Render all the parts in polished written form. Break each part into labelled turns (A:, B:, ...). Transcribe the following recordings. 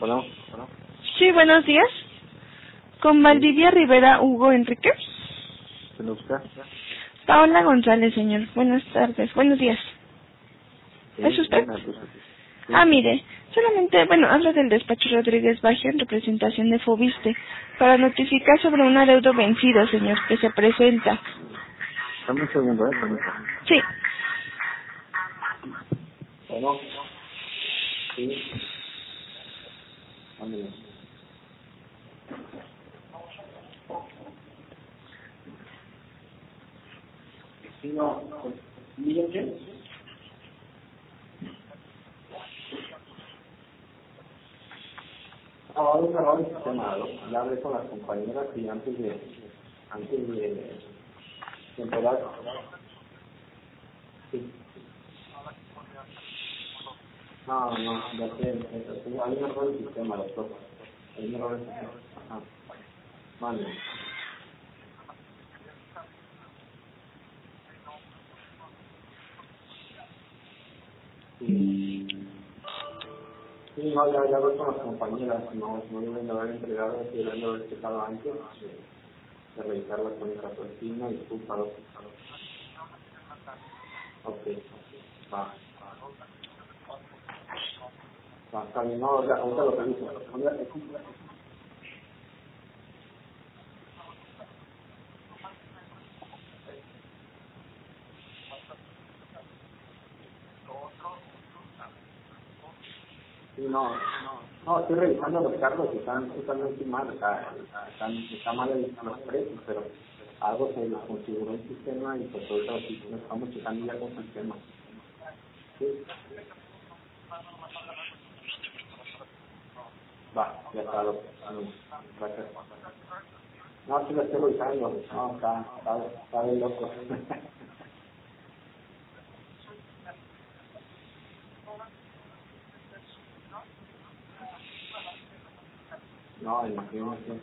A: Bueno,
B: Sí, buenos días. Con Valdivia Rivera Hugo Enrique.
A: ¿se lo busca?
B: Paola González, señor. Buenas tardes. Buenos días.
A: Sí,
B: ¿Es usted?
A: sí.
B: Mire, solamente, habla del despacho Rodríguez Baja en representación de Fobiste para notificar sobre un adeudo vencido, señor, que se presenta.
A: Dame un segundo, permítame.
B: Sí.
A: Bueno, sí. Ándale. Sí, no, pues, ¿Miguel qué? Ahora un error en el sistema, ¿no? Ya hablé con las compañeras y antes de empezar, sí. No, ya sé, hay un error en el sistema, doctor. Hay un error en el sistema. Ajá. Vale. Sí. Sí, no, ya hablé con las compañeras, no deben de haber entregado, deben de haber checado antes de revisar la cuenta autoestima y disculpa. Ok, va, está bien, no, ahorita lo reviso. Sí, no, estoy revisando los cargos y están totalmente mal, está mal los precios, pero algo se desconfiguró el sistema y pues ahorita sí nos estamos checando ya con el sistema. Sí, va, ya está, gracias. No, sí lo estoy revisando, no, está de loco. No, imagínate.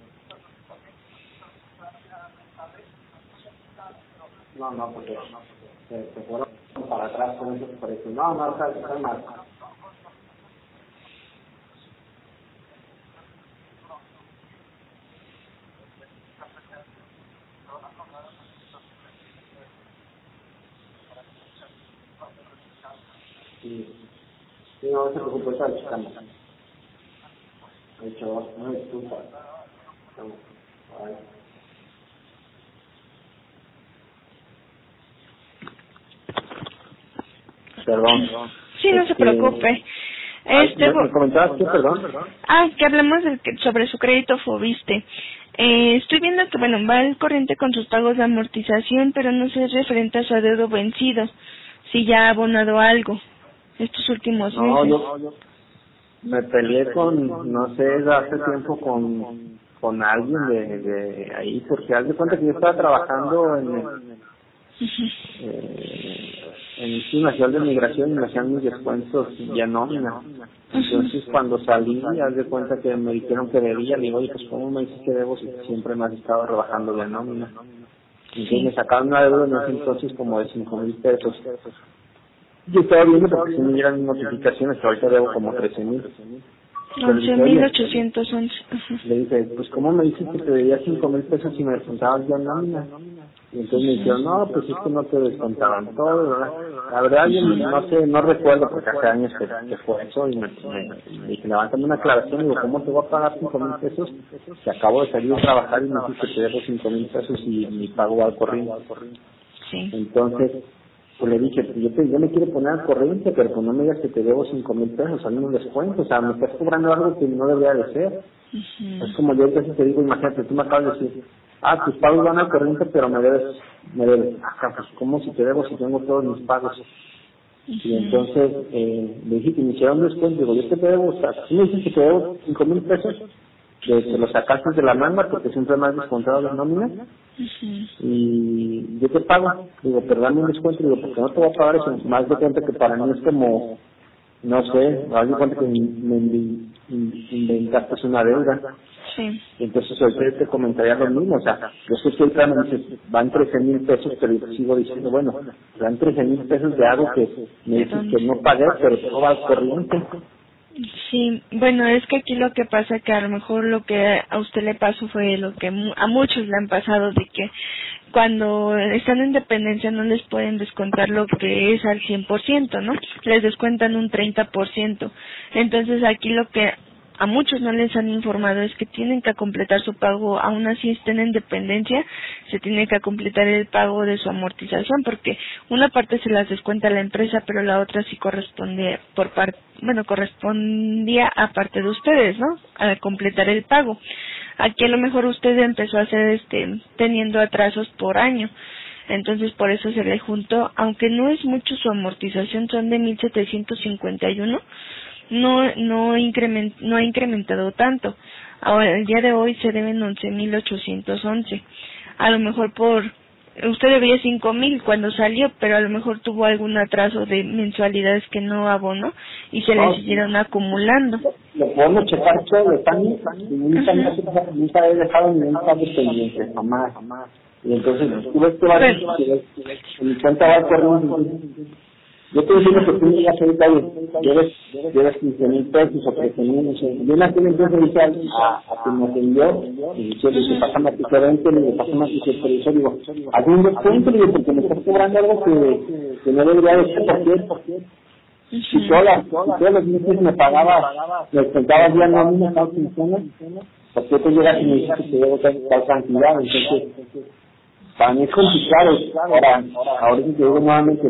A: No, porque se fueron para atrás con esos precios. No, está mal. Sí, no se preocupe, está checando. De hecho, no disculpa. Ay. Perdón.
B: Sí, no se preocupe.
A: ¿Me comentabas qué, perdón?
B: Que hablamos sobre su crédito Fobiste. Estoy viendo que, va al corriente con sus pagos de amortización, pero no sé referente a su adeudo vencido, si ya ha abonado algo estos últimos
A: No,
B: meses.
A: yo me peleé no sé, hace tiempo con alguien de ahí, porque haz de cuenta que yo estaba trabajando en el Instituto Nacional de Migración y me hacían mis descuentos ya nómina. Entonces cuando salí, haz de cuenta que me dijeron que debía, le digo, oye, pues ¿cómo me dices que debo si siempre me has estado rebajando de nómina? Entonces me sacaron una deuda en ese entonces como de 5,000 pesos. Yo estaba viendo porque si me dieran notificaciones, pero ahorita debo como 13,000. Pero le dije, oye,
B: 11,811.
A: le dije, pues ¿cómo me dices que te debía 5,000 pesos si me descontabas ya nómina? Y entonces me dijeron, no, pues es que no te descontaban todo, ¿verdad? La verdad yo no sé, no recuerdo porque hace años que fue eso y me dije, levántame una aclaración, digo, ¿cómo te voy a pagar 5,000 pesos? Si acabo de salir a trabajar y me dices que te debo 5,000 pesos y mi pago va al corriente. Entonces, pues le dije, yo me quiero poner al corriente, pero pues no me digas que te debo 5,000 pesos, hazme un descuento, o sea, me estás cobrando algo que no debería de ser. Es como yo casi te digo, imagínate, tú me acabas de decir, tus pagos van al corriente, pero me debes, pues ¿cómo si te debo si tengo todos mis pagos? Y entonces le dije que me hicieron un descuento, digo, yo te debo, o sea, tú me dices que te debo 5,000 pesos, que lo sacaste de la manga porque siempre me has descontado la nómina, y yo te pago, digo, pero dame un descuento, digo, porque no te voy a pagar eso, más de cuenta que para mí es como, no sé, haz de cuenta que me inventaste una deuda.
B: Sí.
A: Entonces ahorita yo te comentaría lo mismo, o sea, yo sé que ahorita me dices, van 13,000 pesos, pero yo sigo diciendo, bueno, dan 13,000 pesos de algo que me dices que no pagué, pero todo va al corriente.
B: Sí, bueno, es que aquí lo que pasa que a lo mejor lo que a usted le pasó fue lo que a muchos le han pasado, de que cuando están en dependencia no les pueden descontar lo que es al 100%, ¿no? Les descuentan un 30%. Entonces aquí lo que a muchos no les han informado es que tienen que completar su pago, aún así estén en dependencia, se tiene que completar el pago de su amortización, porque una parte se las descuenta la empresa, pero la otra sí corresponde correspondía a parte de ustedes, ¿no? A completar el pago. Aquí a lo mejor usted empezó a hacer teniendo atrasos por año. Entonces por eso se le juntó, aunque no es mucho su amortización, son de 1,751, no ha incrementado tanto. Ahora, el día de hoy se deben 11,811. A lo mejor usted debía 5,000 cuando salió, pero a lo mejor tuvo algún atraso de mensualidades que no abonó y se le siguieron acumulando.
A: Lo podemos checar todo de años y nunca he dejado ningún pago pendiente, jamás. Y entonces, tú ves que mi cuenta va a correr. Yo te digo que tú me digas ahorita, llevas 15,000 pesos o 13,000, no sé. Yo nací en el empresa inicial a quien me atendió, y yo le dije, pásame a tu gerente, le dije, pásame a tu supervisor, digo, hazme un descuento, digo, porque me estás cobrando algo que no debería de ser, porque si todos los meses me pagaba, me descontaba día nómina, tal quincena, porque tú llegas y me dices que te debo tal cantidad, entonces, para mí es complicado. Ahora te digo nuevamente,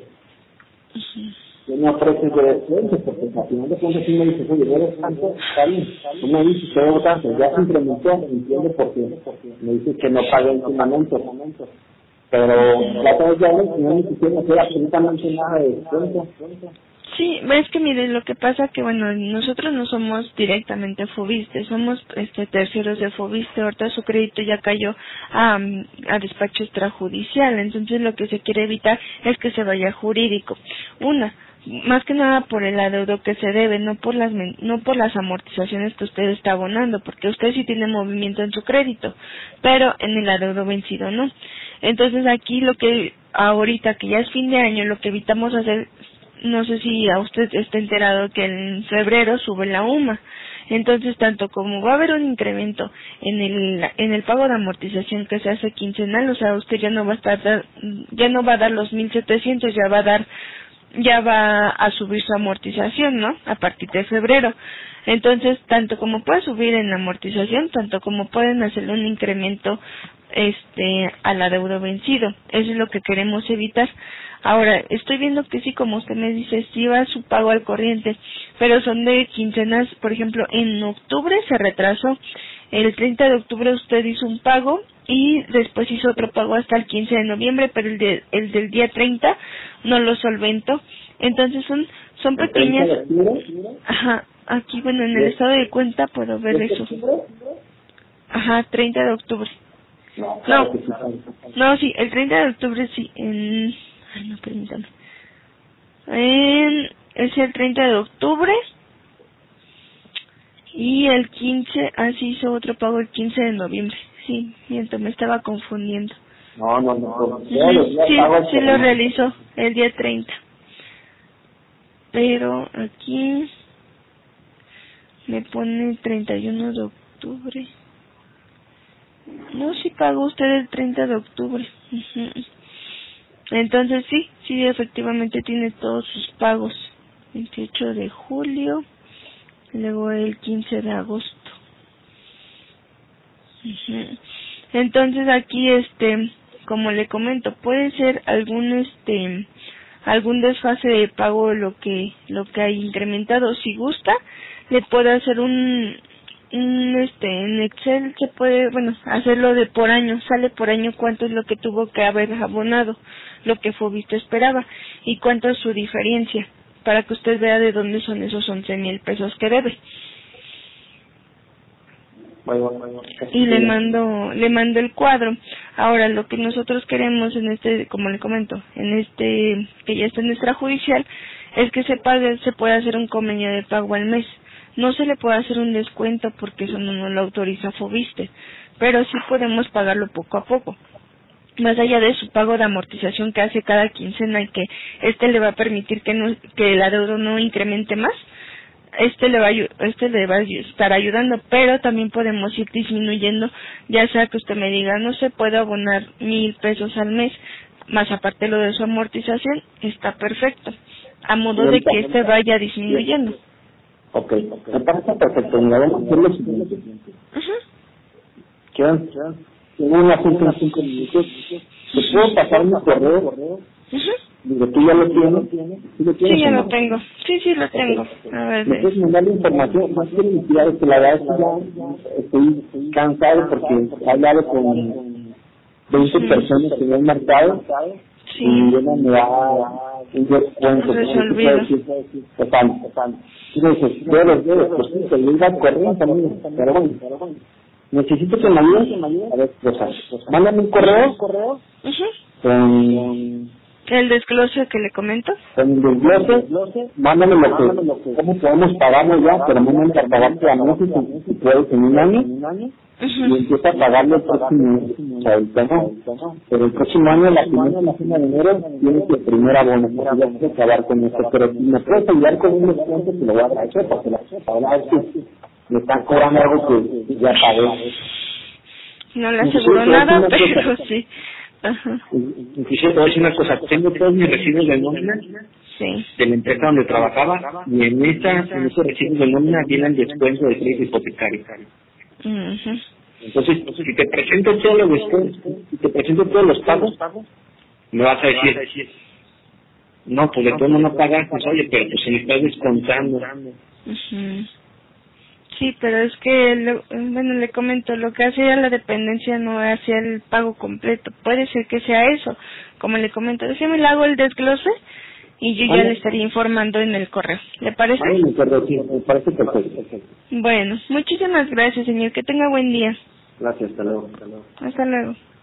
A: yo me ofreces de descuento, porque al final de cuentas sí me dices, oye, debes tanto, está bien, tú me dices que debo tanto, ya se incrementó, entiendo porque me dices que no pagué en su momento, pero la otra vez ya no me quisieron hacer absolutamente nada de descuento.
B: Sí, es que mire, lo que pasa que bueno, nosotros no somos directamente Fobiste, somos terceros de Fobiste. Ahorita su crédito ya cayó a despacho extrajudicial, entonces lo que se quiere evitar es que se vaya jurídico. Más que nada por el adeudo que se debe, no por las amortizaciones que usted está abonando, porque usted sí tiene movimiento en su crédito, pero en el adeudo vencido no. Entonces aquí lo que ahorita que ya es fin de año, lo que evitamos hacer, no sé si a usted está enterado que en febrero sube la UMA. Entonces, tanto como va a haber un incremento en el pago de amortización que se hace quincenal, o sea, usted ya no va a dar los 1,700, ya va a subir su amortización, ¿no? A partir de febrero. Entonces, tanto como puede subir en la amortización, tanto como pueden hacerle un incremento al adeudo vencido. Eso es lo que queremos evitar. Ahora, estoy viendo que sí, como usted me dice, sí va su pago al corriente, pero son de quincenas. Por ejemplo, en octubre se retrasó. El 30 de octubre usted hizo un pago y después hizo otro pago hasta el 15 de noviembre, pero el del día 30 no lo solventó. Entonces son pequeñas. Ajá, aquí bueno, en el estado de cuenta puedo ver eso. Ajá, 30 de octubre. No, sí, el 30 de octubre sí, ay, no, permítame. Es el 30 de octubre y el 15, así hizo otro pago el 15 de noviembre. Sí, miento, me estaba confundiendo.
A: No.
B: Sí lo realizó el día 30. Pero aquí me pone el 31 de octubre. No, sí pagó usted el 30 de octubre. Entonces sí, efectivamente tiene todos sus pagos. 28 de julio, luego el 15 de agosto. Entonces aquí, como le comento, puede ser algún desfase de pago lo que hay incrementado. Si gusta, le puedo hacer en Excel se puede, hacerlo de por año, sale por año cuánto es lo que tuvo que haber abonado, lo que Fobiste esperaba y cuánto es su diferencia, para que usted vea de dónde son esos 11,000 pesos que debe. Y le mando el cuadro. Ahora, lo que nosotros queremos como le comento, que ya está en extrajudicial, es que se puede hacer un convenio de pago al mes. No se le puede hacer un descuento porque eso no lo autoriza Fobiste, pero sí podemos pagarlo poco a poco. Más allá de su pago de amortización que hace cada quincena y que le va a permitir que el adeudo no incremente más, este le va a estar ayudando, pero también podemos ir disminuyendo, ya sea que usted me diga, no se puede abonar 1,000 pesos al mes, más aparte lo de su amortización, está perfecto, a modo de que este vaya disminuyendo.
A: Ok, me parece perfecto. Mira, vamos a hacer lo siguiente. Quedan unas 5 minutos. ¿Te puedo pasar mi correo? Digo, ¿tú ya lo tienes?
B: Sí, ya lo tengo. Sí, lo tengo. A ver,
A: ¿me puedes mandar la información? Más que iniciar, que la verdad es que ya estoy cansado porque he hablado con 20 personas que me han marcado y una me da un descuento.
B: Resolvido.
A: Total. Y me dices, pues sí, se le iba a correr también, pero bueno. Necesito que me ayudes. A ver, mándame un correo con
B: el desglose que le comento.
A: Con el desglose, mándame lo que, cómo podemos pagarlo ya, pero mándame para pagarte a meses si puedes en un año, y empieza a pagarlo el próximo año. O sea, ahorita no. Pero el próximo año, la primera semana de enero, tienes el primer abono, porque ya puedes acabar con esto. Pero si me puedes ayudar con un descuento, te lo voy a agradecer, porque la verdad es que me están cobrando algo que ya pagué.
B: No le aseguro nada, pero sí. Ajá.
A: Inclusive te voy a decir una cosa, tengo todos mis recibos de nómina de la empresa donde trabajaba, y en esos recibos de nómina viene el descuento de crédito hipotecario. Entonces, si te presento todos los descuentos, si te presento todos los pagos, me vas a decir, no, pues de todo no pagas, pues oye, pero pues se me estás descontando.
B: Sí, pero es que, le comento, lo que hace la dependencia no hacia el pago completo. Puede ser que sea eso. Como le comento, déjeme le hago el desglose y yo ya le estaría informando en el correo. ¿Le parece?
A: Me parece perfecto.
B: Bueno, muchísimas gracias, señor. Que tenga buen día.
A: Gracias, hasta luego.
B: Hasta luego.